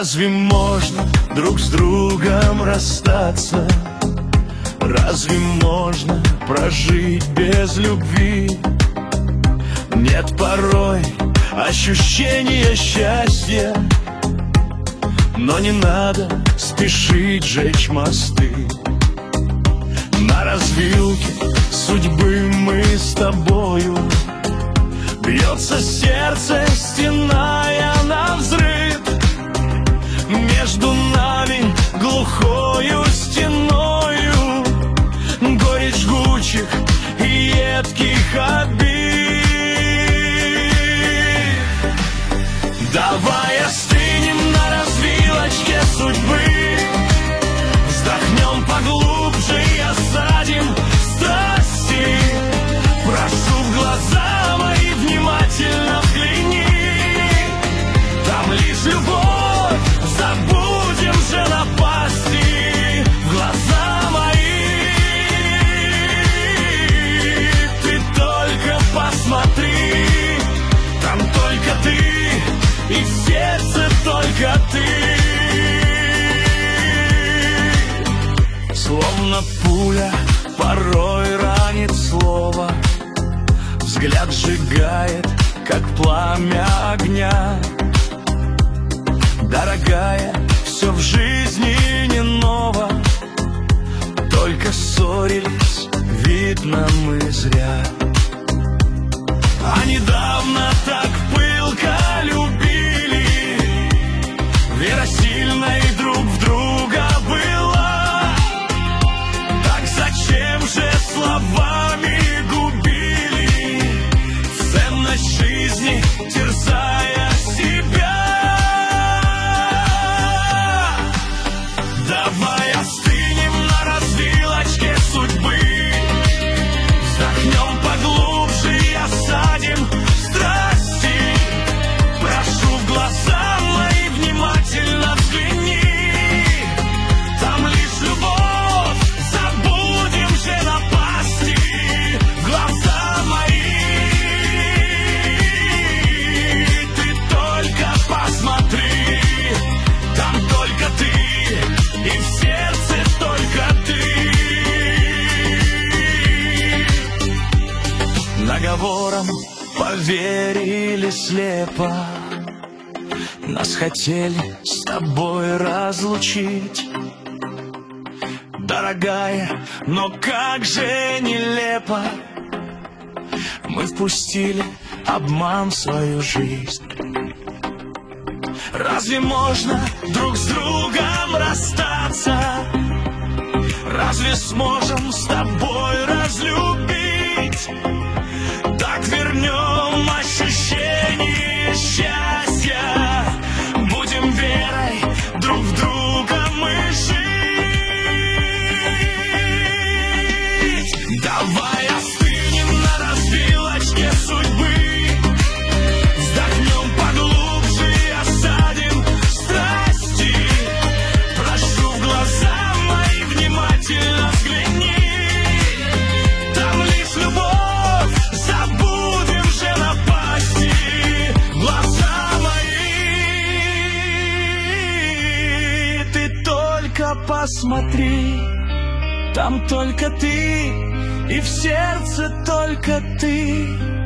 Разве можно друг с другом расстаться? Разве можно прожить без любви? Нет порой ощущения счастья, но не надо спешить жечь мосты. На развилке судьбы мы с тобою, бьется сердце, стеная навзрыд. Между нами глухою стеною горечь жгучих и едких обид. Давай остынем на развилочке судьбы, вздохнем поглубже и осадим страсти. Прошу в глаза мои внимательно взгляни, там лишь любовь, забудем же напасти. В глаза мои ты только посмотри, там только ты и в сердце только ты. Словно пуля порой ранит слово, взгляд сжигает, как пламя огня. Дорогая, все в жизни не ново, только ссорились, видно, мы зря. А недавно так пылко любили, вера сильной друг в друга была. Так зачем же словами губили ценность жизни, терзая себя? Давай остынем на развилочке судьбы, вздохнем поглубже и осадим страсти. Прошу в глаза мои внимательно взгляни, там лишь любовь, забудем же напасти. В глаза мои ты только посмотри, там только ты и в сердце только ты. Наговором поверили слепо, нас хотели с тобой разлучить. Дорогая, но как же нелепо мы впустили обман в свою жизнь. Разве можно друг с другом расстаться? Разве сможем с тобой разлюбить? Так вернем ощущение счастья, будем верой друг в друга мы жить. Давай остынем на развилочке судьбы, вздохнем поглубже и осадим страсти. Прошу в глаза мои внимательно взгляни, там лишь любовь, забудем же напасти. Глаза мои ты только посмотри, там только ты и в сердце только ты.